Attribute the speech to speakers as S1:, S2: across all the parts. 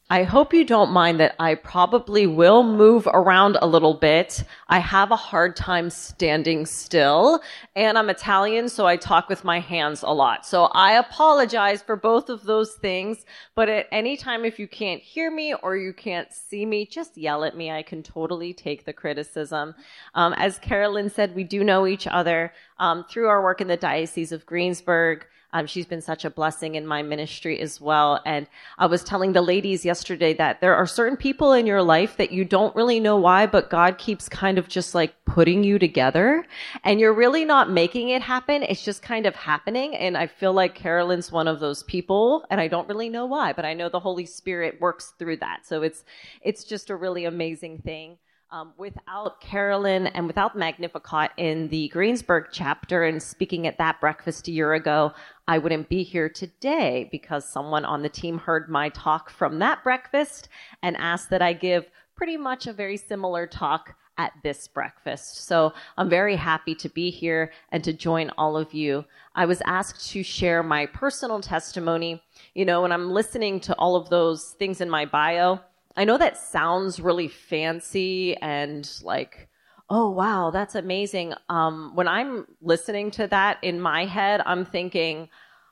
S1: I hope you don't mind that I probably will move around a little bit. I have a hard time standing still, and I'm Italian, so I talk with my hands a lot. So I apologize for both of those things, but at any time if you can't hear me or you can't see me, just yell at me. I can totally take the criticism. As Carolyn said, we do know each other through our work in the Diocese of Greensburg. She's been such a blessing in my ministry as well. And I was telling the ladies yesterday that there are certain people in your life that you don't really know why, but God keeps kind of just like putting you together, and you're really not making it happen. It's just kind of happening. And I feel like Carolyn's one of those people, and I don't really know why, but I know the Holy Spirit works through that. So it's just a really amazing thing. Without Carolyn and without Magnificat in the Greensburg chapter and speaking at that breakfast a year ago, I wouldn't be here today because someone on the team heard my talk from that breakfast and asked that I give pretty much a very similar talk at this breakfast. So I'm very happy to be here and to join all of you. I was asked to share my personal testimony. You know, when I'm listening to all of those things in my bio, I know that sounds really fancy and like, oh, wow, that's amazing. When I'm listening to that in my head, I'm thinking,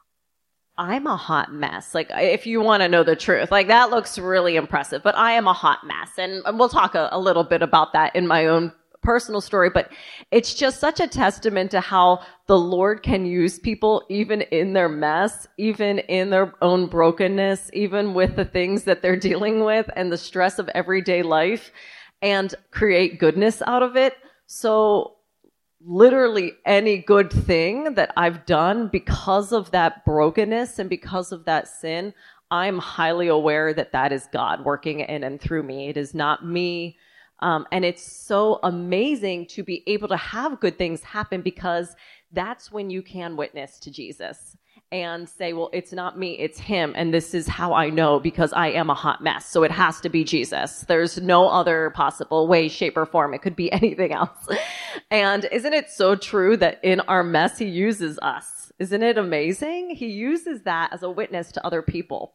S1: I'm a hot mess. Like, if you want to know the truth, like that looks really impressive, but I am a hot mess. And we'll talk a little bit about that in my own personal story, but it's just such a testament to how the Lord can use people even in their mess, even in their own brokenness, even with the things that they're dealing with and the stress of everyday life, and create goodness out of it. So literally any good thing that I've done because of that brokenness and because of that sin, I'm highly aware that that is God working in and through me. It is not me. And it's so amazing to be able to have good things happen, because that's when you can witness to Jesus and say, well, it's not me, it's him. And this is how I know, because I am a hot mess. So it has to be Jesus. There's no other possible way, shape, or form. It could be anything else. And isn't it so true that in our mess, he uses us? Isn't it amazing? He uses that as a witness to other people.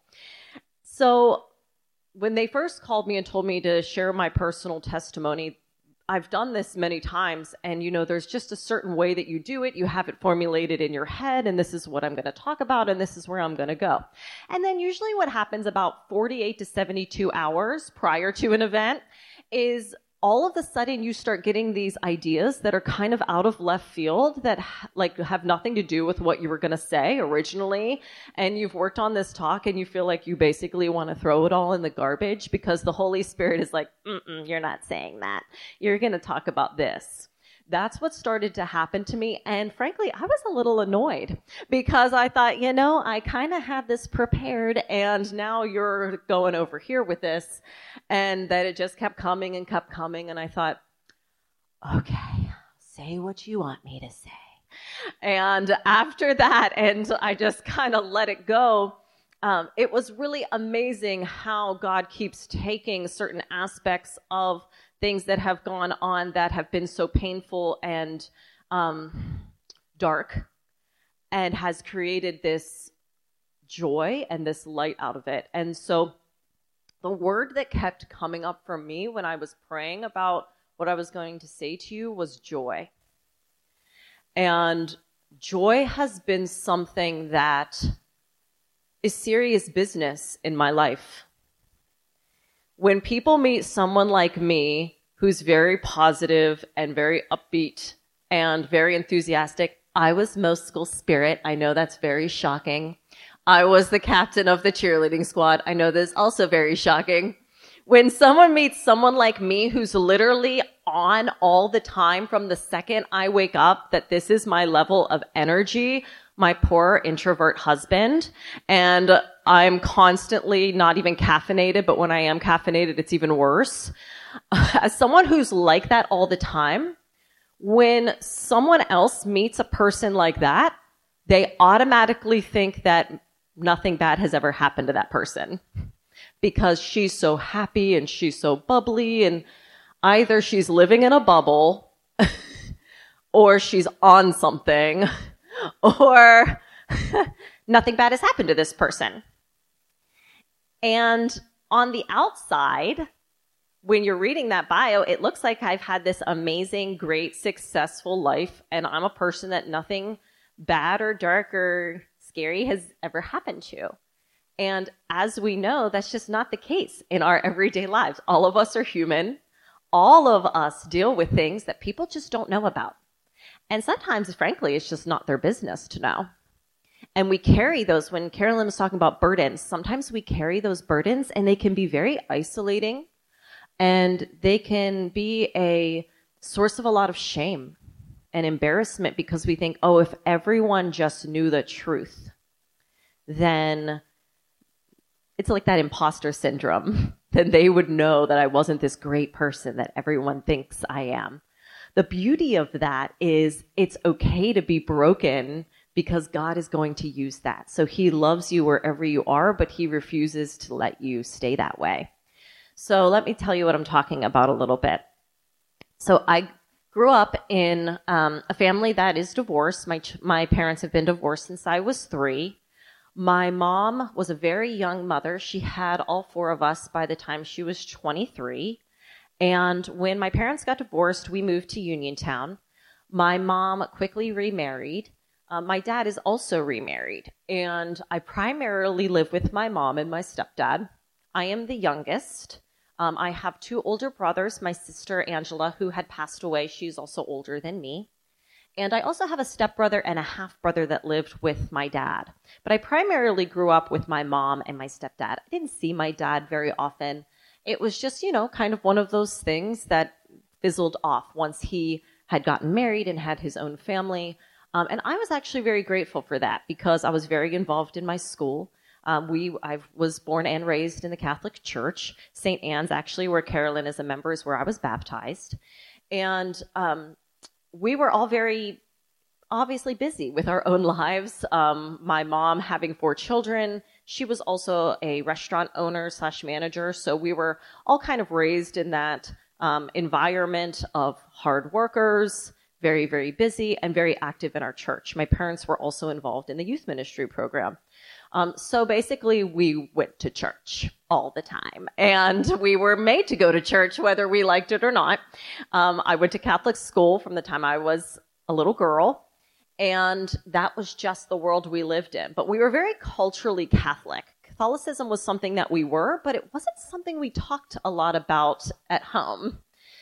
S1: So when they first called me and told me to share my personal testimony, I've done this many times, and you know, there's just a certain way that you do it. You have it formulated in your head, and this is what I'm going to talk about, and this is where I'm going to go. And then usually what happens about 48 to 72 hours prior to an event is all of a sudden you start getting these ideas that are kind of out of left field, that like have nothing to do with what you were going to say originally. And you've worked on this talk and you feel like you basically want to throw it all in the garbage because the Holy Spirit is like, you're not saying that. You're going to talk about this. That's what started to happen to me. And frankly, I was a little annoyed because I thought, you know, I kind of had this prepared and now you're going over here with this. And that it just kept coming and kept coming. And I thought, okay, say what you want me to say. And after that, and I just kind of let it go. It was really amazing how God keeps taking certain aspects of things that have gone on that have been so painful and dark, and has created this joy and this light out of it. And so the word that kept coming up for me when I was praying about what I was going to say to you was joy. And joy has been something that is serious business in my life. When people meet someone like me, who's very positive and very upbeat and very enthusiastic, I was most school spirit. I know that's very shocking. I was the captain of the cheerleading squad. I know that's also very shocking. When someone meets someone like me, who's literally on all the time from the second I wake up, that this is my level of energy, my poor introvert husband, and I'm constantly not even caffeinated, but when I am caffeinated, it's even worse. As someone who's like that all the time, when someone else meets a person like that, they automatically think that nothing bad has ever happened to that person because she's so happy and she's so bubbly, and either she's living in a bubble or she's on something, or nothing bad has happened to this person. And on the outside, when you're reading that bio, it looks like I've had this amazing, great, successful life, and I'm a person that nothing bad or dark or scary has ever happened to. And as we know, that's just not the case in our everyday lives. All of us are human. All of us deal with things that people just don't know about. And sometimes, frankly, it's just not their business to know. And we carry those. When Carolyn was talking about burdens, sometimes we carry those burdens and they can be very isolating and they can be a source of a lot of shame and embarrassment because we think, oh, if everyone just knew the truth, then it's like that imposter syndrome. Then they would know that I wasn't this great person that everyone thinks I am. The beauty of that is it's okay to be broken because God is going to use that. So he loves you wherever you are, but he refuses to let you stay that way. So let me tell you what I'm talking about a little bit. So I grew up in a family that is divorced. My parents have been divorced since I was 3. My mom was a very young mother. She had all 4 of us by the time she was 23. And when my parents got divorced, we moved to Uniontown. My mom quickly remarried. My dad is also remarried. And I primarily live with my mom and my stepdad. I am the youngest. I have 2 older brothers, my sister Angela, who had passed away. She's also older than me. And I also have a stepbrother and a half-brother that lived with my dad. But I primarily grew up with my mom and my stepdad. I didn't see my dad very often. It was just, kind of one of those things that fizzled off once he had gotten married and had his own family. And I was actually very grateful for that because I was very involved in my school. I was born and raised in the Catholic Church. St. Anne's, actually, where Carolyn is a member, is where I was baptized. And we were all very obviously busy with our own lives. My mom having 4 children. She was also a restaurant owner / manager. So we were all kind of raised in that environment of hard workers, very, very busy, and very active in our church. My parents were also involved in the youth ministry program. So basically, we went to church all the time, and we were made to go to church whether we liked it or not. I went to Catholic school from the time I was a little girl, and that was just the world we lived in. But we were very culturally Catholic. Catholicism was something that we were, but it wasn't something we talked a lot about at home.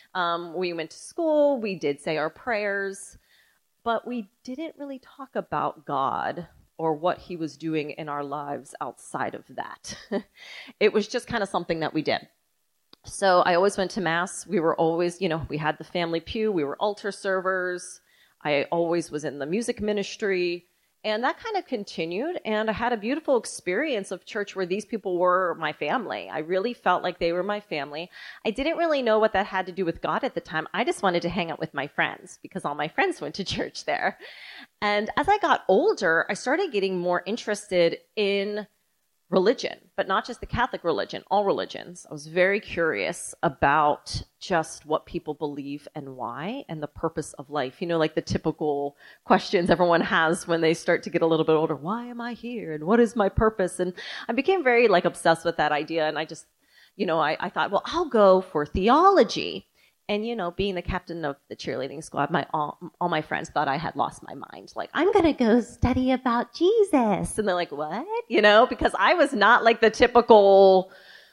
S1: We went to school, we did say our prayers, but we didn't really talk about God or what he was doing in our lives outside of that. It was just kind of something that we did. So I always went to Mass. We were always, we had the family pew. We were altar servers. I always was in the music ministry. And that kind of continued. And I had a beautiful experience of church where these people were my family. I really felt like they were my family. I didn't really know what that had to do with God at the time. I just wanted to hang out with my friends because all my friends went to church there. And as I got older, I started getting more interested in religion, but not just the Catholic religion, all religions. I was very curious about just what people believe and why and the purpose of life. Like the typical questions everyone has when they start to get a little bit older. Why am I here? And what is my purpose? And I became very obsessed with that idea. And I just, I thought, well, I'll go for theology. And, being the captain of the cheerleading squad, all my friends thought I had lost my mind. Like, I'm going to go study about Jesus. And they're like, what? Because I was not like the typical,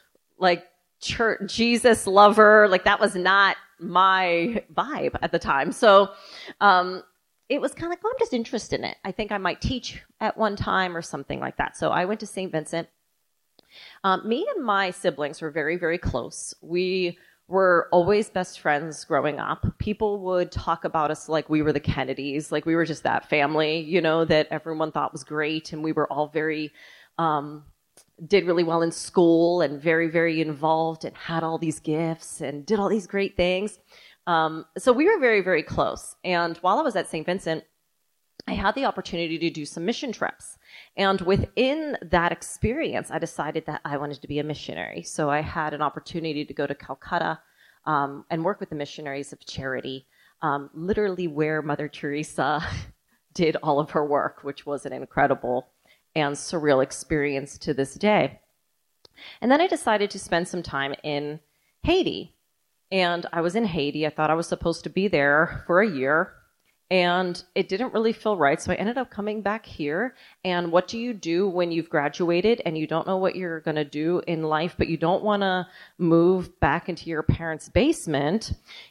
S1: church Jesus lover. That was not my vibe at the time. So it was kind of I'm just interested in it. I think I might teach at one time or something like that. So I went to St. Vincent. Me and my siblings were very, very close. We were always best friends growing up. People would talk about us like we were the Kennedys, like we were just that family, that everyone thought was great. And we were all very, did really well in school and very, very involved and had all these gifts and did all these great things. So we were very, very close. And while I was at St. Vincent, I had the opportunity to do some mission trips. And within that experience, I decided that I wanted to be a missionary. So I had an opportunity to go to Calcutta and work with the Missionaries of Charity, literally where Mother Teresa did all of her work, which was an incredible and surreal experience to this day. And then I decided to spend some time in Haiti. And I was in Haiti. I thought I was supposed to be there for a year. And it didn't really feel right. So I ended up coming back here. And what do you do when you've graduated and you don't know what you're going to do in life, but you don't want to move back into your parents' basement?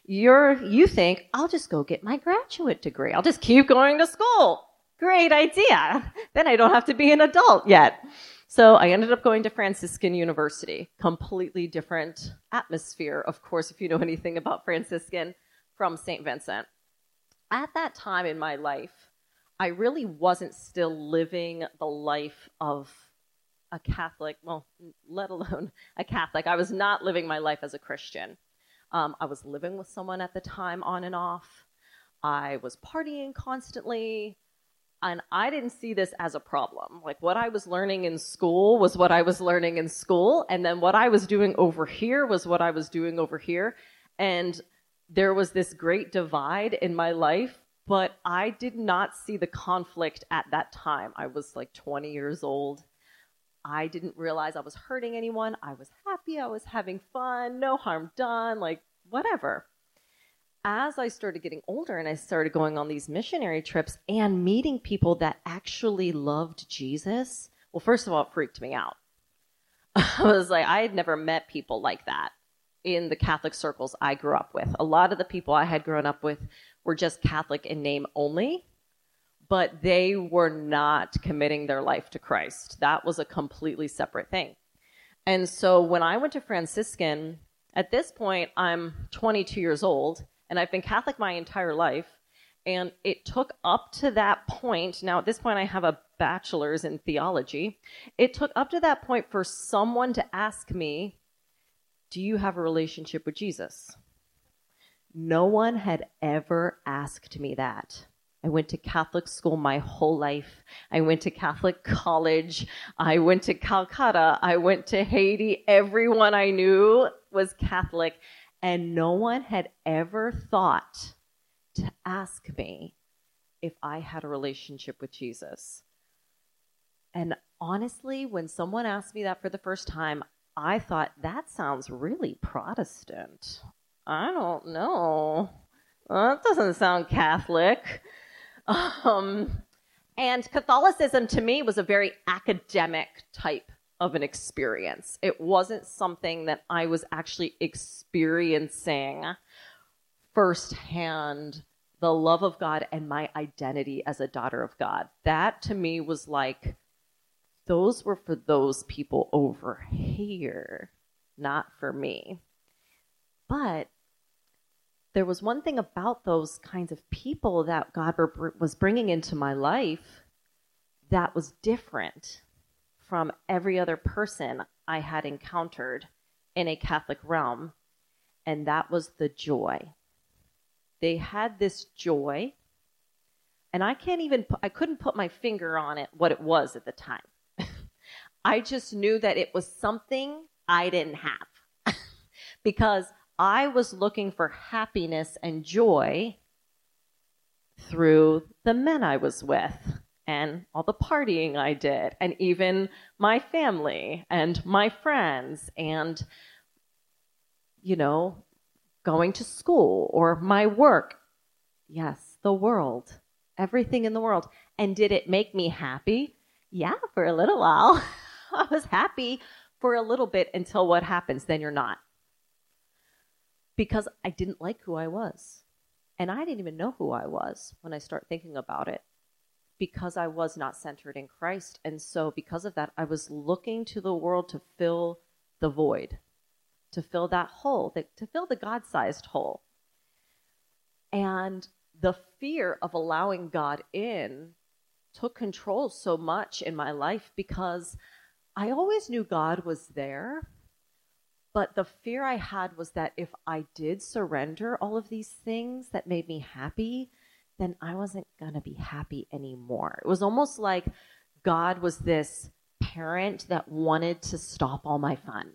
S1: You think, I'll just go get my graduate degree. I'll just keep going to school. Great idea. Then I don't have to be an adult yet. So I ended up going to Franciscan University. Completely different atmosphere, of course, if you know anything about Franciscan, from St. Vincent. At that time in my life, I really wasn't still living the life of a Catholic, well, let alone a Catholic. I was not living my life as a Christian. I was living with someone at the time on and off. I was partying constantly, and I didn't see this as a problem. Like, what I was learning in school was what I was learning in school, and then what I was doing over here was what I was doing over here. And there was this great divide in my life, but I did not see the conflict at that time. I was like 20 years old. I didn't realize I was hurting anyone. I was happy. I was having fun. No harm done. Like, whatever. As I started getting older and I started going on these missionary trips and meeting people that actually loved Jesus, well, first of all, it freaked me out. I was like, I had never met people like that in the Catholic circles I grew up with. A lot of the people I had grown up with were just Catholic in name only, but they were not committing their life to Christ. That was a completely separate thing. And so when I went to Franciscan, at this point, I'm 22 years old, and I've been Catholic my entire life, and it took up to that point, now at this point I have a bachelor's in theology, it took up to that point for someone to ask me, do you have a relationship with Jesus? No one had ever asked me that. I went to Catholic school my whole life. I went to Catholic college. I went to Calcutta. I went to Haiti. Everyone I knew was Catholic. And no one had ever thought to ask me if I had a relationship with Jesus. And honestly, when someone asked me that for the first time, I thought, that sounds really Protestant. I don't know. That doesn't sound Catholic. And Catholicism to me was a very academic type of an experience. It wasn't something that I was actually experiencing firsthand, the love of God and my identity as a daughter of God. That to me was like, those were for those people over here, not for me. But there was one thing about those kinds of people that God was bringing into my life that was different from every other person I had encountered in a Catholic realm, and that was the joy. They had this joy, and I couldn't put my finger on it, what it was at the time. I just knew that it was something I didn't have because I was looking for happiness and joy through the men I was with and all the partying I did, and even my family and my friends and, going to school or my work. Yes, the world, everything in the world. And did it make me happy? Yeah, for a little while. I was happy for a little bit until what happens, then you're not. Because I didn't like who I was. And I didn't even know who I was when I start thinking about it, because I was not centered in Christ. And so because of that, I was looking to the world to fill the void, to fill that hole, to fill the God-sized hole. And the fear of allowing God in took control so much in my life, because I always knew God was there, but the fear I had was that if I did surrender all of these things that made me happy, then I wasn't going to be happy anymore. It was almost like God was this parent that wanted to stop all my fun.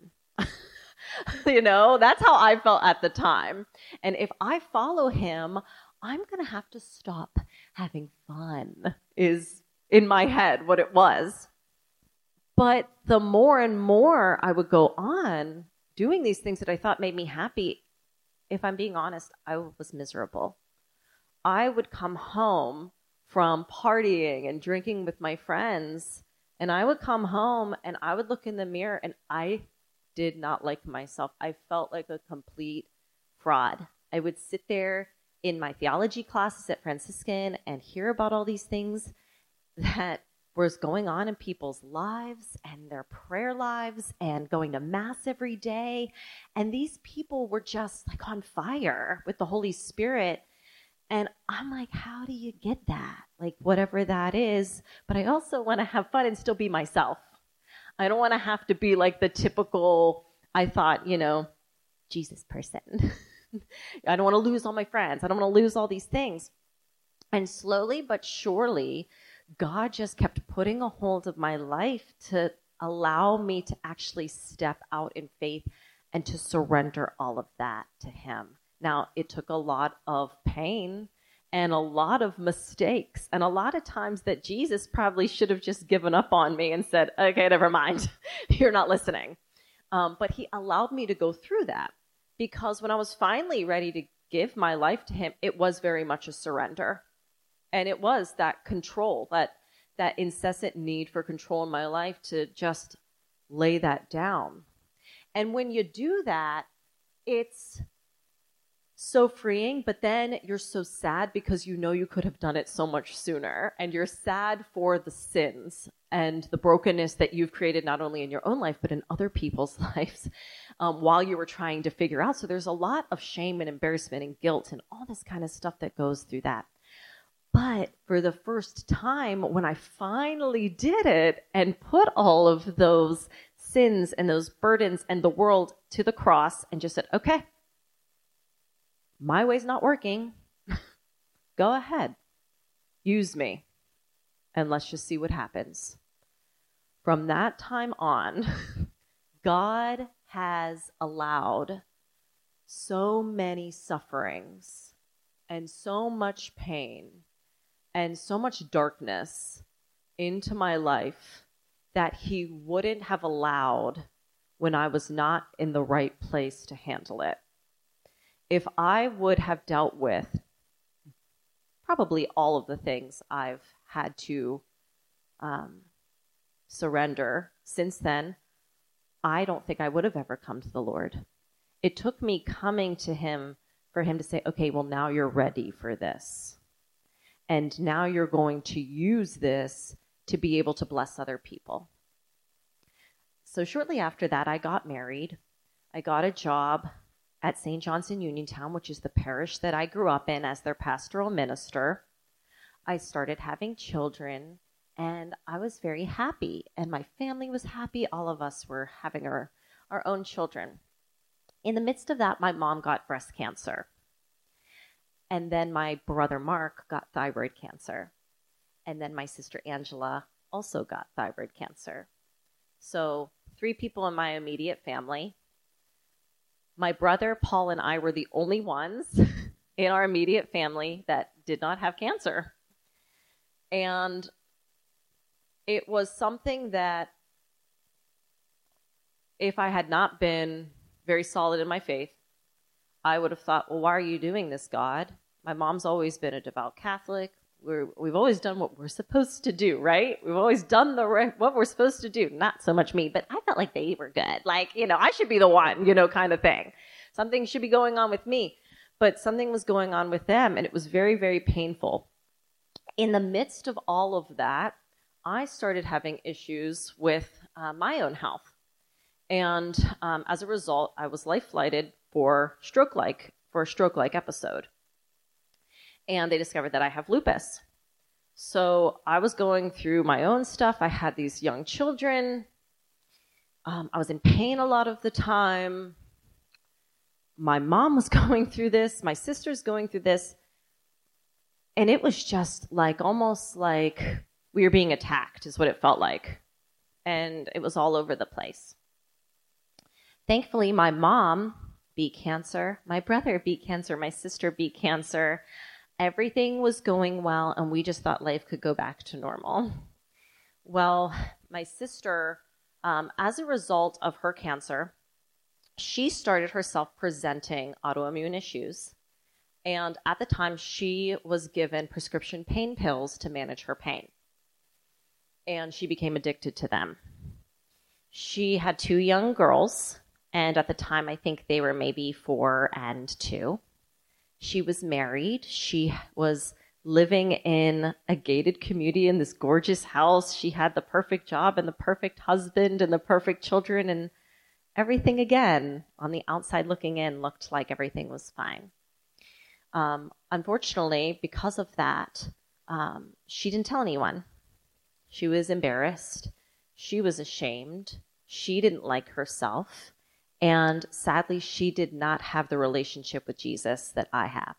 S1: That's how I felt at the time. And if I follow him, I'm going to have to stop having fun, is in my head what it was. But the more and more I would go on doing these things that I thought made me happy, if I'm being honest, I was miserable. I would come home from partying and drinking with my friends, and I would come home and I would look in the mirror and I did not like myself. I felt like a complete fraud. I would sit there in my theology classes at Franciscan and hear about all these things that was going on in people's lives and their prayer lives and going to mass every day. And these people were just like on fire with the Holy Spirit. And I'm like, how do you get that? Like, whatever that is. But I also want to have fun and still be myself. I don't want to have to be like the typical, I thought, Jesus person. I don't want to lose all my friends. I don't want to lose all these things. And slowly but surely, God just kept putting a hold of my life to allow me to actually step out in faith and to surrender all of that to him. Now, it took a lot of pain and a lot of mistakes and a lot of times that Jesus probably should have just given up on me and said, okay, never mind. You're not listening. But he allowed me to go through that because when I was finally ready to give my life to him, it was very much a surrender. And it was that control, that incessant need for control in my life to just lay that down. And when you do that, it's so freeing, but then you're so sad because you could have done it so much sooner. And you're sad for the sins and the brokenness that you've created not only in your own life, but in other people's lives while you were trying to figure out. So there's a lot of shame and embarrassment and guilt and all this kind of stuff that goes through that. But for the first time, when I finally did it and put all of those sins and those burdens and the world to the cross and just said, okay, my way's not working. Go ahead. Use me. And let's just see what happens. From that time on, God has allowed so many sufferings and so much pain and so much darkness into my life that he wouldn't have allowed when I was not in the right place to handle it. If I would have dealt with probably all of the things I've had to surrender since then, I don't think I would have ever come to the Lord. It took me coming to him for him to say, okay, well, now you're ready for this. And now you're going to use this to be able to bless other people. So shortly after that, I got married. I got a job at St. John's in Uniontown, which is the parish that I grew up in as their pastoral minister. I started having children, and I was very happy. And my family was happy. All of us were having our own children. In the midst of that, my mom got breast cancer. And then my brother Mark got thyroid cancer. And then my sister Angela also got thyroid cancer. So 3 people in my immediate family. My brother Paul and I were the only ones in our immediate family that did not have cancer. And it was something that if I had not been very solid in my faith, I would have thought, well, why are you doing this, God? My mom's always been a devout Catholic. We've always done what we're supposed to do, right? We've always done what we're supposed to do. Not so much me, but I felt like they were good. Like, I should be the one, kind of thing. Something should be going on with me. But something was going on with them, and it was very, very painful. In the midst of all of that, I started having issues with my own health. And as a result, I was life-flighted for a stroke-like episode. And they discovered that I have lupus. So I was going through my own stuff. I had these young children. I was in pain a lot of the time. My mom was going through this. My sister's going through this. And it was just almost like we were being attacked is what it felt like. And it was all over the place. Thankfully, my mom beat cancer. My brother beat cancer. My sister beat cancer. Everything was going well, and we just thought life could go back to normal. Well, my sister As a result of her cancer, she started herself presenting autoimmune issues. And at the time, she was given prescription pain pills to manage her pain. And she became addicted to them. She had 2 young girls, and at the time, I think they were maybe 4 and 2. She was married. She was living in a gated community in this gorgeous house. She had the perfect job and the perfect husband and the perfect children, and everything, again, on the outside looking in, looked like everything was fine. Unfortunately, because of that, she didn't tell anyone. She was embarrassed. She was ashamed. She didn't like herself. And sadly, she did not have the relationship with Jesus that I have.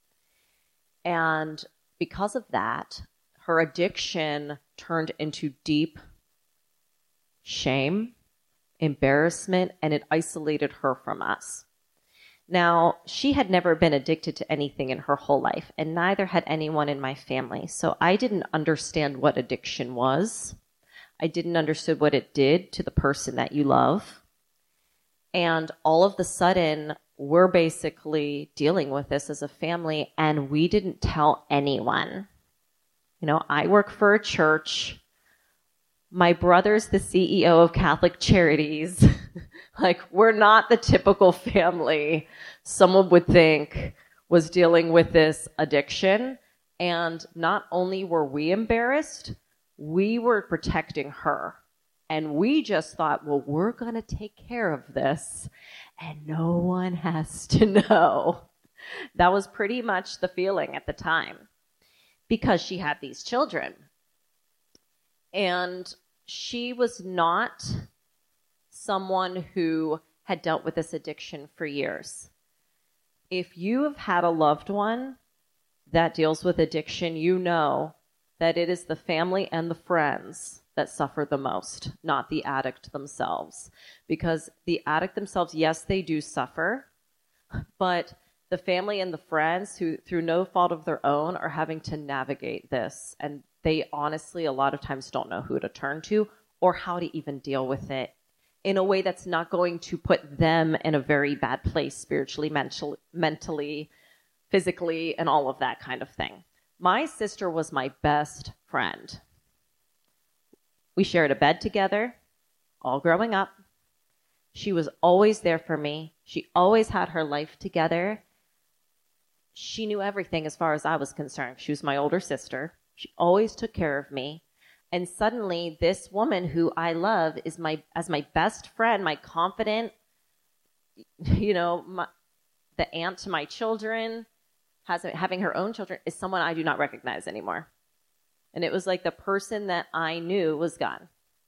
S1: And because of that, her addiction turned into deep shame, embarrassment, and it isolated her from us. Now, she had never been addicted to anything in her whole life, and neither had anyone in my family. So I didn't understand what addiction was. I didn't understand what it did to the person that you love. And all of a sudden, we're basically dealing with this as a family, and we didn't tell anyone. You know, I work for a church. My brother's the CEO of Catholic Charities. Like, we're not the typical family someone would think was dealing with this addiction. And not only were we embarrassed, we were protecting her. And we just thought, well, we're going to take care of this, and no one has to know. That was pretty much the feeling at the time, because she had these children. And she was not someone who had dealt with this addiction for years. If you have had a loved one that deals with addiction, you know that it is the family and the friends that suffer the most, not the addict themselves. Because the addict themselves, yes, they do suffer, but the family and the friends who, through no fault of their own, are having to navigate this. And they honestly, a lot of times, don't know who to turn to or how to even deal with it in a way that's not going to put them in a very bad place spiritually, mentally, physically, and all of that kind of thing. My sister was my best friend. We shared a bed together, all growing up. She was always there for me. She always had her life together. She knew everything as far as I was concerned. She was my older sister. She always took care of me. And suddenly, this woman who I love is as my best friend, my confident, the aunt to my children, having her own children, is someone I do not recognize anymore. And it was like the person that I knew was gone.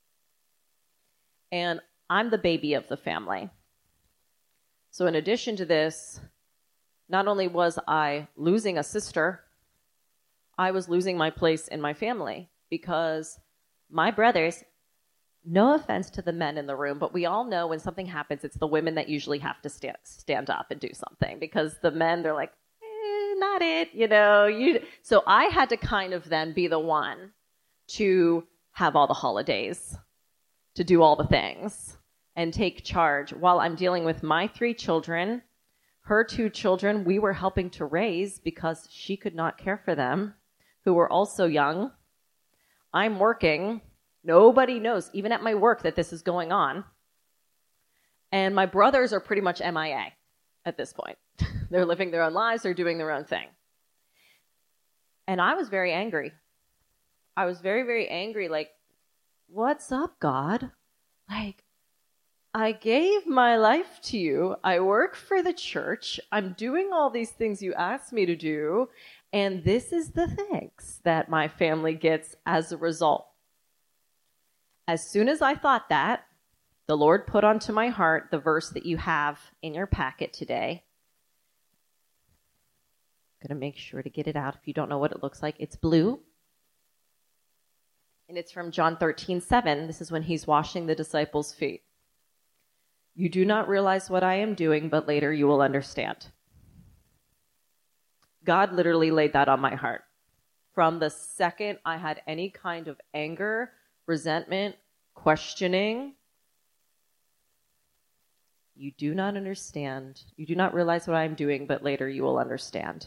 S1: And I'm the baby of the family. So in addition to this, not only was I losing a sister, I was losing my place in my family, because my brothers, no offense to the men in the room, but we all know when something happens, it's the women that usually have to stand up and do something, because the men, they're like, not it, So I had to kind of then be the one to have all the holidays, to do all the things, and take charge while I'm dealing with my 3 children. Her 2 children we were helping to raise because she could not care for them, who were also young. I'm working. Nobody knows, even at my work, that this is going on. And my brothers are pretty much MIA at this point. They're living their own lives. They're doing their own thing. And I was very angry. I was very, very angry. Like, what's up, God? Like, I gave my life to you. I work for the church. I'm doing all these things you asked me to do. And this is the thanks that my family gets as a result. As soon as I thought that, the Lord put onto my heart the verse that you have in your packet today. I'm going to make sure to get it out. If you don't know what it looks like, it's blue. And it's from John 13:7. This is when he's washing the disciples' feet. You do not realize what I am doing, but later you will understand. God literally laid that on my heart. From the second I had any kind of anger, resentment, questioning, You do not understand. You do not realize what I'm doing, but later you will understand.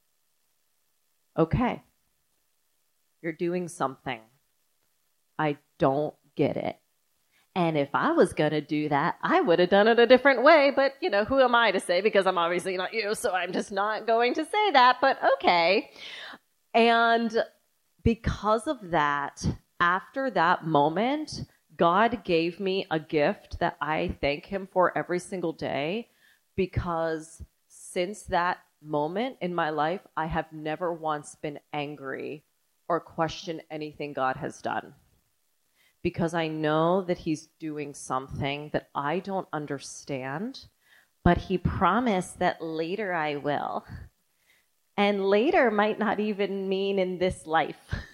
S1: Okay. You're doing something. I don't get it. And if I was going to do that, I would have done it a different way. But, who am I to say? Because I'm obviously not you, so I'm just not going to say that. But okay. And because of that, after that moment, God gave me a gift that I thank him for every single day, because since that moment in my life, I have never once been angry or questioned anything God has done. Because I know that he's doing something that I don't understand, but he promised that later I will. And later might not even mean in this life.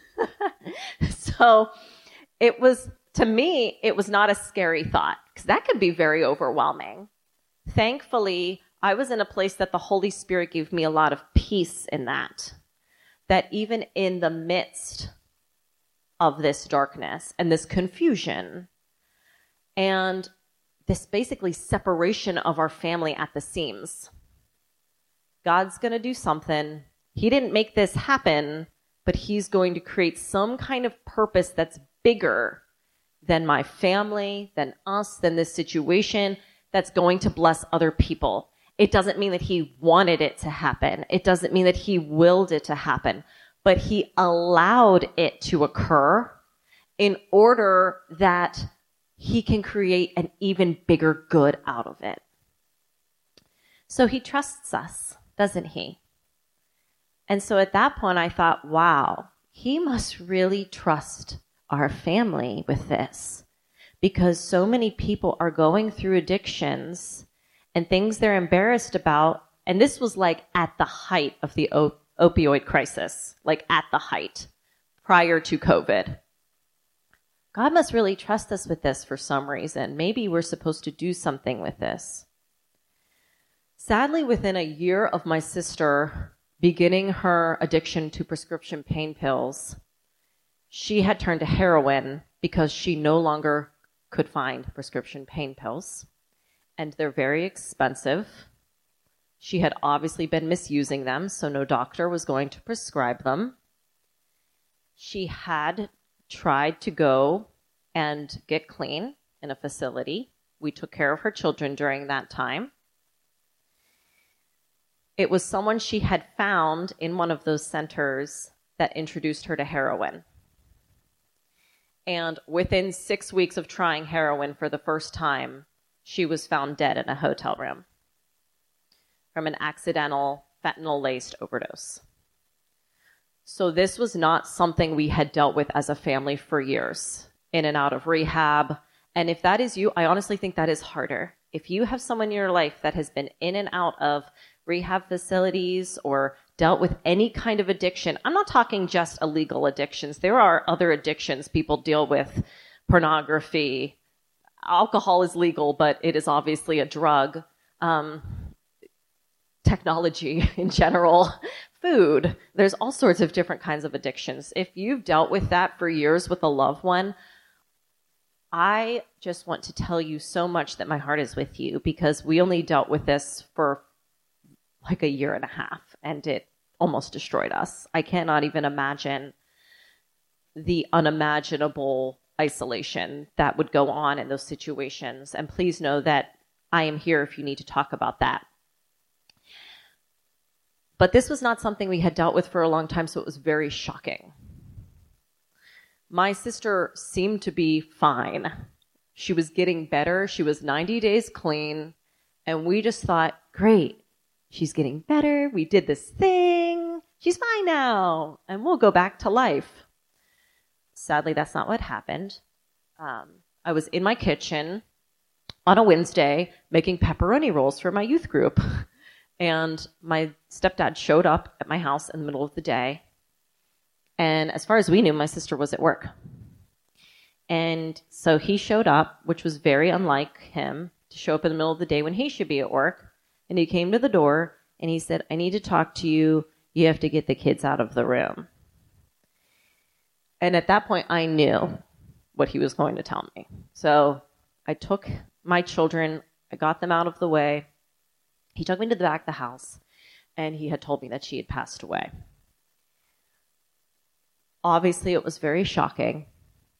S1: So to me, it was not a scary thought, because that could be very overwhelming. Thankfully, I was in a place that the Holy Spirit gave me a lot of peace in that even in the midst of this darkness and this confusion and this basically separation of our family at the seams, God's going to do something. He didn't make this happen, but he's going to create some kind of purpose that's bigger than my family, than us, than this situation, that's going to bless other people. It doesn't mean that he wanted it to happen. It doesn't mean that he willed it to happen, but he allowed it to occur in order that he can create an even bigger good out of it. So he trusts us, doesn't he? And so at that point, I thought, wow, he must really trust our family with this, because so many people are going through addictions and things they're embarrassed about. And this was like at the height of the opioid crisis, like at the height, prior to COVID. God must really trust us with this for some reason. Maybe we're supposed to do something with this. Sadly, within a year of my sister beginning her addiction to prescription pain pills, she had turned to heroin because she no longer could find prescription pain pills. And they're very expensive. She had obviously been misusing them, so no doctor was going to prescribe them. She had tried to go and get clean in a facility. We took care of her children during that time. It was someone she had found in one of those centers that introduced her to heroin. And within 6 weeks of trying heroin for the first time, she was found dead in a hotel room from an accidental fentanyl-laced overdose. So this was not something we had dealt with as a family for years, in and out of rehab. And if that is you, I honestly think that is harder. If you have someone in your life that has been in and out of rehab facilities or dealt with any kind of addiction, I'm not talking just illegal addictions. There are other addictions people deal with, pornography. Alcohol is legal, but it is obviously a drug. Technology in general, food. There's all sorts of different kinds of addictions. If you've dealt with that for years with a loved one, I just want to tell you so much that my heart is with you, because we only dealt with this for like a year and a half and it almost destroyed us. I cannot even imagine the unimaginable isolation that would go on in those situations. And please know that I am here if you need to talk about that. But this was not something we had dealt with for a long time, so it was very shocking. My sister seemed to be fine. She was getting better. She was 90 days clean. And we just thought, great, she's getting better. We did this thing. She's fine now. And we'll go back to life. Sadly, that's not what happened. I was in my kitchen on a Wednesday making pepperoni rolls for my youth group. And my stepdad showed up at my house in the middle of the day. And as far as we knew, my sister was at work. And so he showed up, which was very unlike him, to show up in the middle of the day when he should be at work. And he came to the door and he said, I need to talk to you. You have to get the kids out of the room. And at that point, I knew what he was going to tell me. So I took my children I got them out of the way. He took me to the back of the house, and he had told me that she had passed away. Obviously, it was very shocking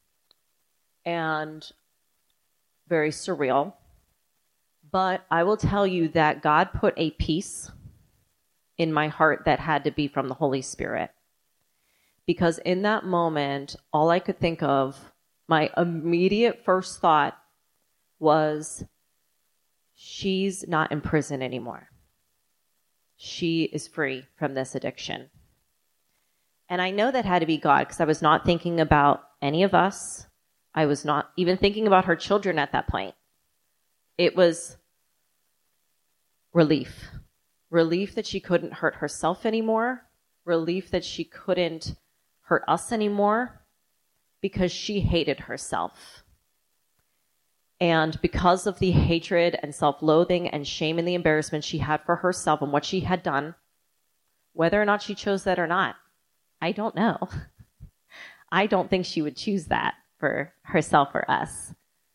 S1: and very surreal. But I will tell you that God put a peace in my heart that had to be from the Holy Spirit. Because in that moment, all I could think of, my immediate first thought was, she's not in prison anymore. She is free from this addiction. And I know that had to be God, because I was not thinking about any of us. I was not even thinking about her children at that point. It was relief. Relief that she couldn't hurt herself anymore. Relief that she couldn't hurt us anymore, because she hated herself. And because of the hatred and self-loathing and shame and the embarrassment she had for herself and what she had done, whether or not she chose that or not, I don't know. I don't think she would choose that for herself or us.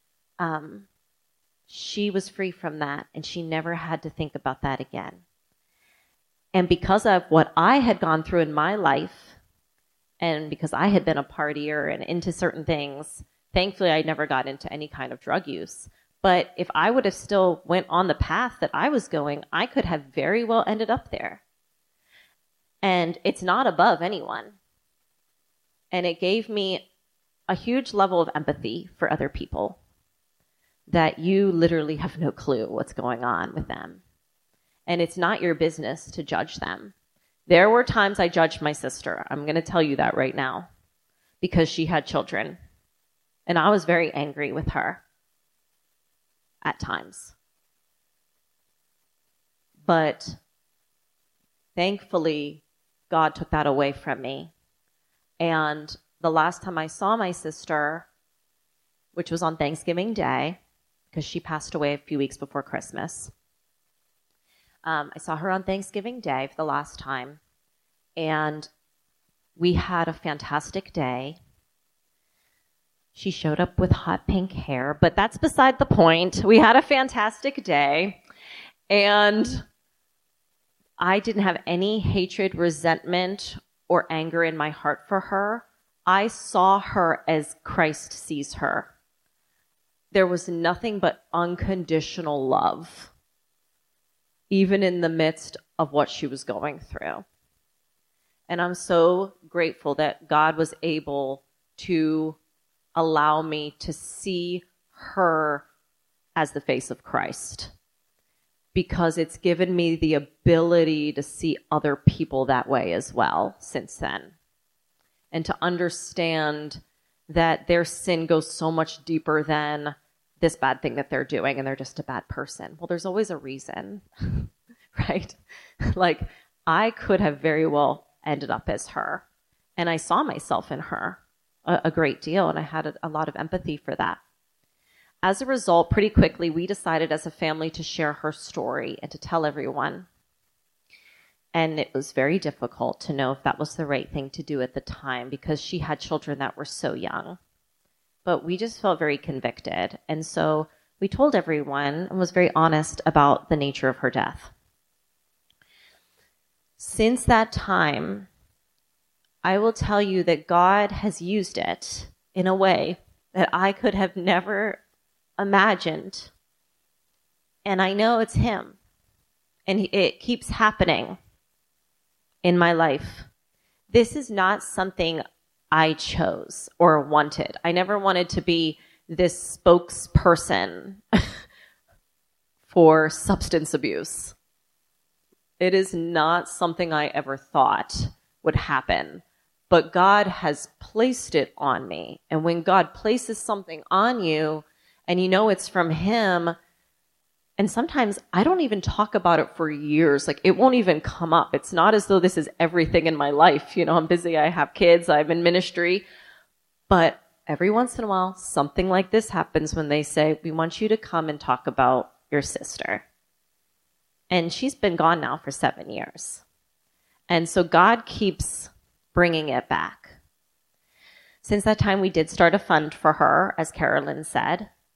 S1: She was free from that, and she never had to think about that again. And because of what I had gone through in my life, and because I had been a partier and into certain things, thankfully I never got into any kind of drug use. But if I would have still went on the path that I was going, I could have very well ended up there. And it's not above anyone. And it gave me a huge level of empathy for other people, that you literally have no clue what's going on with them. And it's not your business to judge them. There were times I judged my sister. I'm going to tell you that right now, because she had children. And I was very angry with her at times. But thankfully, God took that away from me. And the last time I saw my sister, which was on Thanksgiving Day, because she passed away a few weeks before Christmas, I saw her on Thanksgiving Day for the last time, and we had a fantastic day. She showed up with hot pink hair, but that's beside the point. We had a fantastic day, and I didn't have any hatred, resentment, or anger in my heart for her. I saw her as Christ sees her. There was nothing but unconditional love, even in the midst of what she was going through. And I'm so grateful that God was able to allow me to see her as the face of Christ, because it's given me the ability to see other people that way as well since then, and to understand that their sin goes so much deeper than this bad thing that they're doing, and they're just a bad person. Well, there's always a reason, right? Like, I could have very well ended up as her, and I saw myself in her a great deal, and I had a lot of empathy for that. As a result, pretty quickly, we decided as a family to share her story and to tell everyone. And it was very difficult to know if that was the right thing to do at the time, because she had children that were so young. But we just felt very convicted. And so we told everyone and was very honest about the nature of her death. Since that time, I will tell you that God has used it in a way that I could have never imagined. And I know it's Him. And it keeps happening in my life. This is not something I chose or wanted. I never wanted to be this spokesperson for substance abuse. It is not something I ever thought would happen. But God has placed it on me. And when God places something on you and you know it's from Him, and sometimes I don't even talk about it for years. Like, it won't even come up. It's not as though this is everything in my life. You know, I'm busy. I have kids. I'm in ministry. But every once in a while, something like this happens when they say, we want you to come and talk about your sister. And she's been gone now for 7 years. And so God keeps bringing it back. Since that time, we did start a fund for her, as Carolyn said.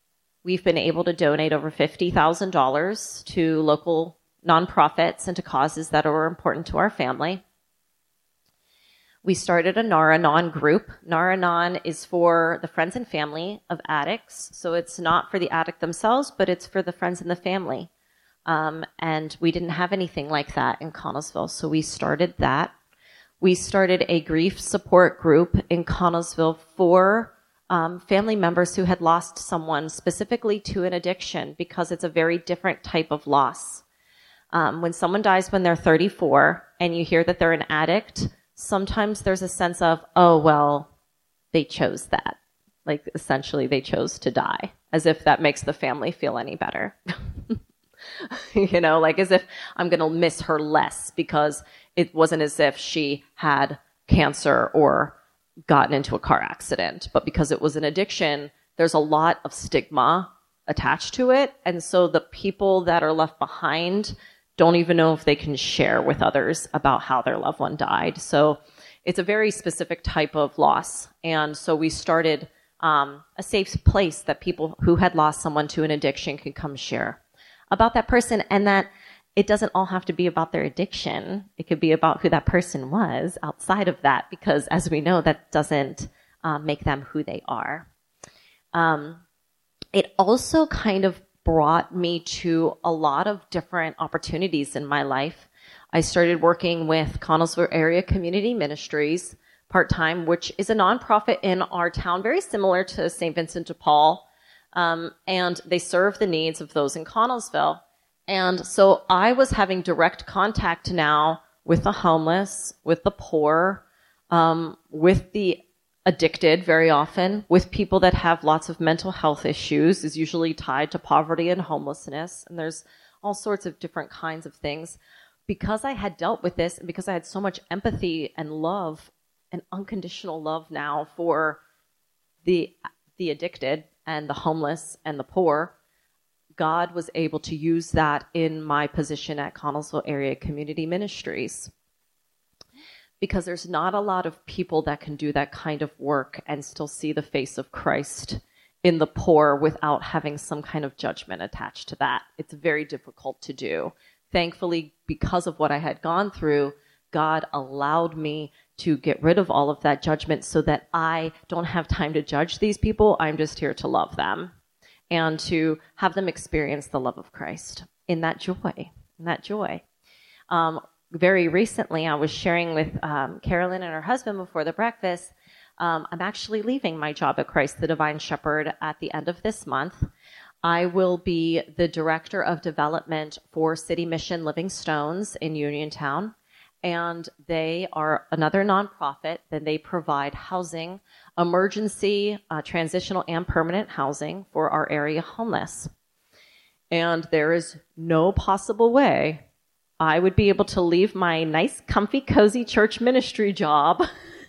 S1: we've been able to donate over $50,000 to local nonprofits and to causes that are important to our family. We started a Nar-Anon group. Nar-Anon is for the friends and family of addicts. So it's not for the addict themselves, but it's for the friends and the family. And we didn't have anything like that in Connellsville, so we started that. We started a grief support group in Connellsville for family members who had lost someone specifically to an addiction, because it's a very different type of loss. When someone dies when they're 34 and you hear that they're an addict, sometimes there's a sense of, oh, well, they chose that. Like, essentially, they chose to die, as if that makes the family feel any better. You know, like as if I'm going to miss her less because it wasn't as if she had cancer or gotten into a car accident, but because it was an addiction, there's a lot of stigma attached to it. And so the people that are left behind don't even know if they can share with others about how their loved one died. So it's a very specific type of loss. And so we started a safe place that people who had lost someone to an addiction could come share about that person, and that it doesn't all have to be about their addiction. It could be about who that person was outside of that, because as we know, that doesn't make them who they are. It also kind of brought me to a lot of different opportunities in my life. I started working with Connellsville Area Community Ministries part-time, which is a nonprofit in our town, very similar to St. Vincent de Paul. And they serve the needs of those in Connellsville. And so I was having direct contact now with the homeless, with the poor, with the addicted very often, with people that have lots of mental health issues, is usually tied to poverty and homelessness. And there's all sorts of different kinds of things. Because I had dealt with this, and because I had so much empathy and love and unconditional love now for the addicted and the homeless and the poor, God was able to use that in my position at Connellsville Area Community Ministries. Because there's not a lot of people that can do that kind of work and still see the face of Christ in the poor without having some kind of judgment attached to that. It's very difficult to do. Thankfully, because of what I had gone through, God allowed me to get rid of all of that judgment so that I don't have time to judge these people. I'm just here to love them and to have them experience the love of Christ in that joy. Very recently, I was sharing with Carolyn and her husband before the breakfast, I'm actually leaving my job at Christ the Divine Shepherd at the end of this month. I will be the Director of Development for City Mission Living Stones in Uniontown. And they are another nonprofit, that they provide housing, emergency, transitional, and permanent housing for our area homeless. And there is no possible way I would be able to leave my nice, comfy, cozy church ministry job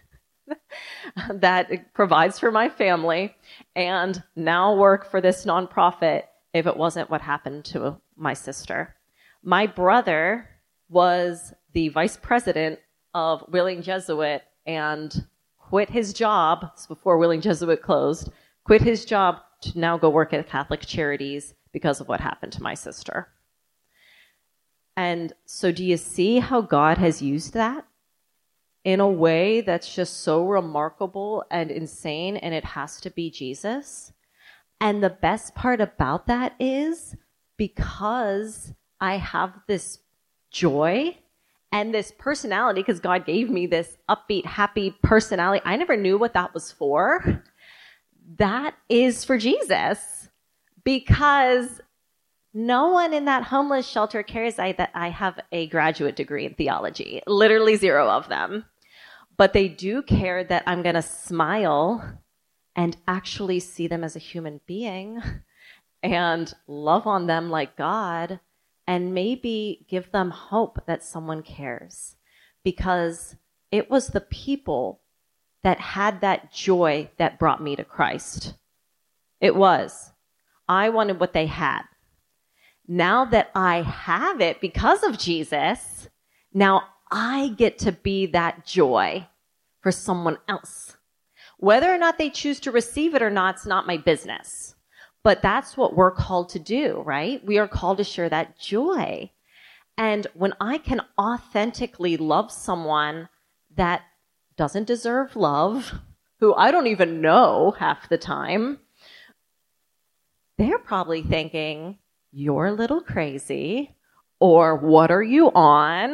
S1: that provides for my family and now work for this nonprofit if it wasn't what happened to my sister. My brother was the vice president of Wheeling Jesuit and quit his job before Wheeling Jesuit closed, quit his job to now go work at Catholic Charities because of what happened to my sister. And so do you see how God has used that in a way that's just so remarkable and insane, and it has to be Jesus? And the best part about that is because I have this joy and this personality, because God gave me this upbeat, happy personality. I never knew what that was for. That is for Jesus, because no one in that homeless shelter cares that I have a graduate degree in theology, literally zero of them. But they do care that I'm going to smile and actually see them as a human being and love on them like God, and maybe give them hope that someone cares, because it was the people that had that joy that brought me to Christ. It was. I wanted what they had. Now that I have it because of Jesus, now I get to be that joy for someone else. Whether or not they choose to receive it or not, it's not my business. But that's what we're called to do, right? We are called to share that joy. And when I can authentically love someone that doesn't deserve love, who I don't even know half the time, they're probably thinking, you're a little crazy, or what are you on?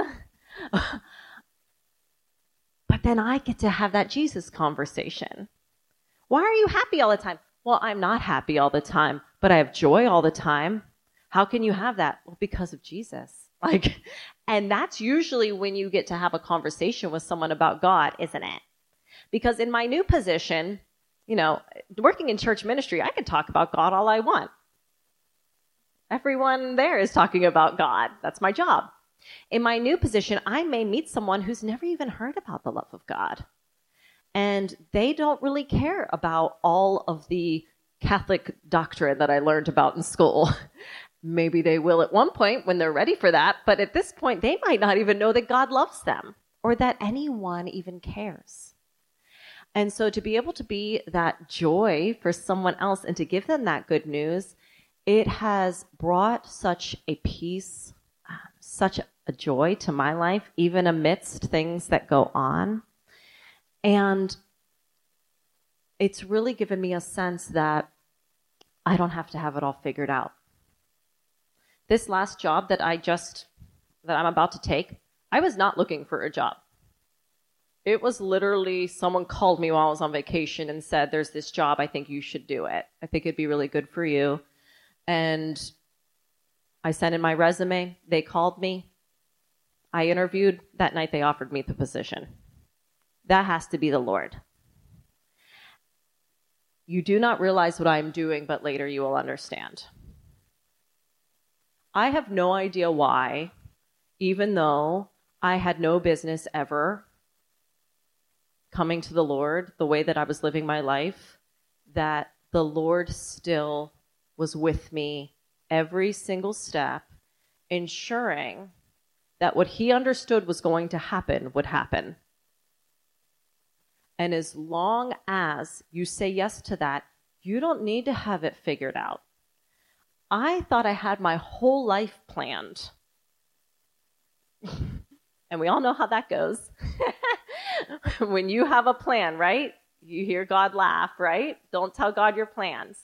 S1: But then I get to have that Jesus conversation. Why are you happy all the time? Well, I'm not happy all the time, but I have joy all the time. How can you have that? Well, because of Jesus. And that's usually when you get to have a conversation with someone about God, isn't it? Because in my new position, working in church ministry, I can talk about God all I want. Everyone there is talking about God. That's my job. In my new position, I may meet someone who's never even heard about the love of God. And they don't really care about all of the Catholic doctrine that I learned about in school. Maybe they will at one point when they're ready for that, but at this point, they might not even know that God loves them or that anyone even cares. And so to be able to be that joy for someone else and to give them that good news, it has brought such a peace, such a joy to my life, even amidst things that go on. And it's really given me a sense that I don't have to have it all figured out. This last job that I'm about to take, I was not looking for a job. It was literally someone called me while I was on vacation and said, there's this job, I think you should do it. I think it'd be really good for you. And I sent in my resume. They called me. I interviewed. That night they offered me the position. That has to be the Lord. You do not realize what I'm doing, but later you will understand. I have no idea why, even though I had no business ever coming to the Lord the way that I was living my life, that the Lord still was with me every single step, ensuring that what he understood was going to happen would happen. And as long as you say yes to that, you don't need to have it figured out. I thought I had my whole life planned. And we all know how that goes. When you have a plan, right? You hear God laugh, right? Don't tell God your plans.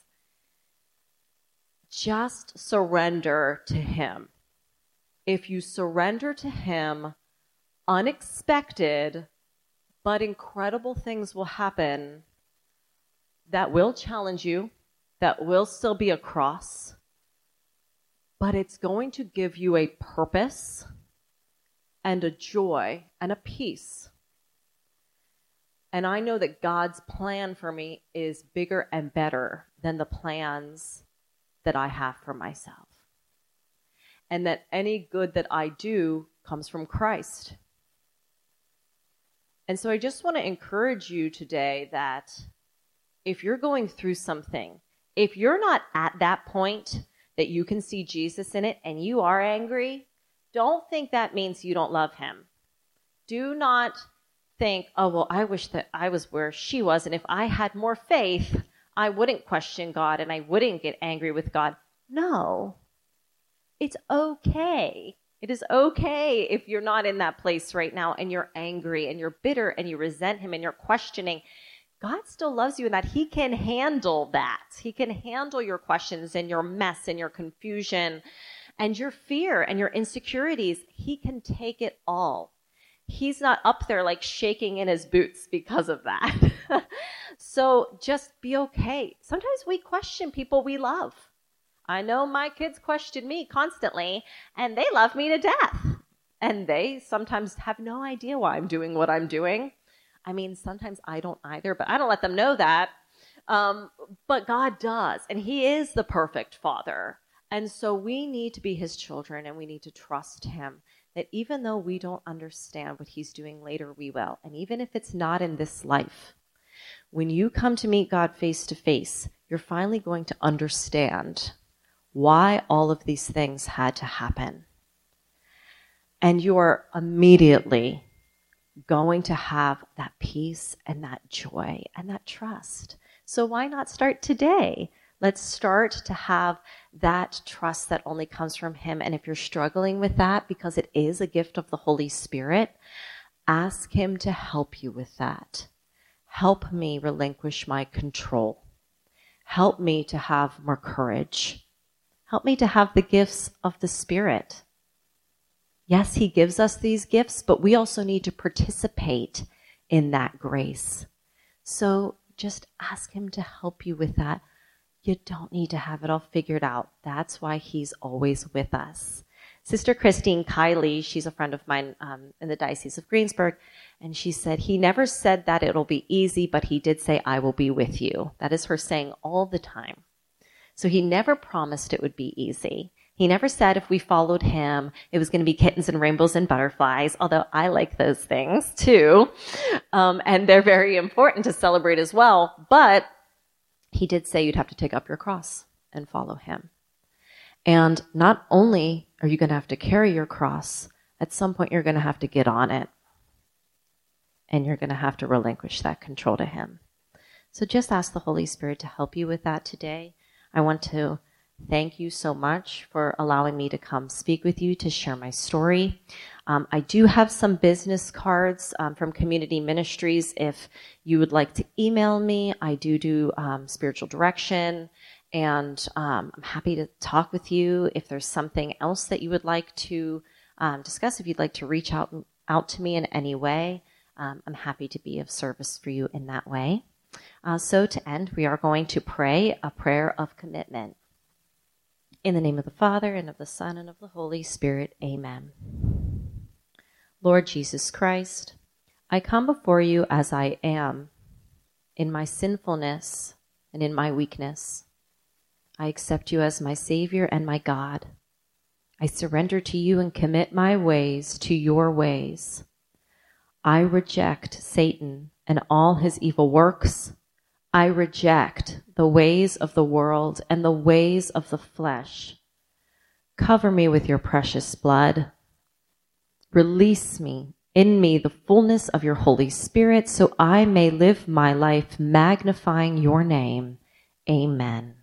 S1: Just surrender to him. If you surrender to him, unexpected but incredible things will happen that will challenge you, that will still be a cross, but it's going to give you a purpose and a joy and a peace. And I know that God's plan for me is bigger and better than the plans that I have for myself. And that any good that I do comes from Christ. And so I just want to encourage you today that if you're going through something, if you're not at that point that you can see Jesus in it and you are angry, don't think that means you don't love him. Do not think, oh, well, I wish that I was where she was, and if I had more faith, I wouldn't question God and I wouldn't get angry with God. No, it's okay. It is okay if you're not in that place right now and you're angry and you're bitter and you resent him and you're questioning. God still loves you and that he can handle that. He can handle your questions and your mess and your confusion and your fear and your insecurities. He can take it all. He's not up there like shaking in his boots because of that. So just be okay. Sometimes we question people we love. I know my kids question me constantly, and they love me to death. And they sometimes have no idea why I'm doing what I'm doing. I mean, sometimes I don't either, but I don't let them know that. But God does, and he is the perfect father. And so we need to be his children, and we need to trust him. That even though we don't understand what he's doing later, we will. And even if it's not in this life, when you come to meet God face to face, you're finally going to understand why all of these things had to happen. And you are immediately going to have that peace and that joy and that trust. So why not start today? Let's start to have that trust that only comes from him. And if you're struggling with that, because it is a gift of the Holy Spirit, ask him to help you with that. Help me relinquish my control. Help me to have more courage. Help me to have the gifts of the Spirit. Yes, he gives us these gifts, but we also need to participate in that grace. So just ask him to help you with that. You don't need to have it all figured out. That's why he's always with us. Sister Christine Kiley, she's a friend of mine in the Diocese of Greensburg, and she said, he never said that it'll be easy, but he did say, I will be with you. That is her saying all the time. So he never promised it would be easy. He never said if we followed him, it was going to be kittens and rainbows and butterflies, although I like those things too. And they're very important to celebrate as well. But he did say you'd have to take up your cross and follow him. And not only are you going to have to carry your cross, at some point you're going to have to get on it. And you're going to have to relinquish that control to him. So just ask the Holy Spirit to help you with that today. I want to thank you so much for allowing me to come speak with you, to share my story. I do have some business cards from Community Ministries. If you would like to email me, I do spiritual direction, and I'm happy to talk with you. If there's something else that you would like to discuss, if you'd like to reach out to me in any way, I'm happy to be of service for you in that way. So to end, we are going to pray a prayer of commitment. In the name of the Father, and of the Son, and of the Holy Spirit, amen. Lord Jesus Christ, I come before you as I am, in my sinfulness and in my weakness. I accept you as my Savior and my God. I surrender to you and commit my ways to your ways. I reject Satan and all his evil works. I reject the ways of the world and the ways of the flesh. Cover me with your precious blood. Release me, in me, the fullness of your Holy Spirit, so I may live my life magnifying your name. Amen.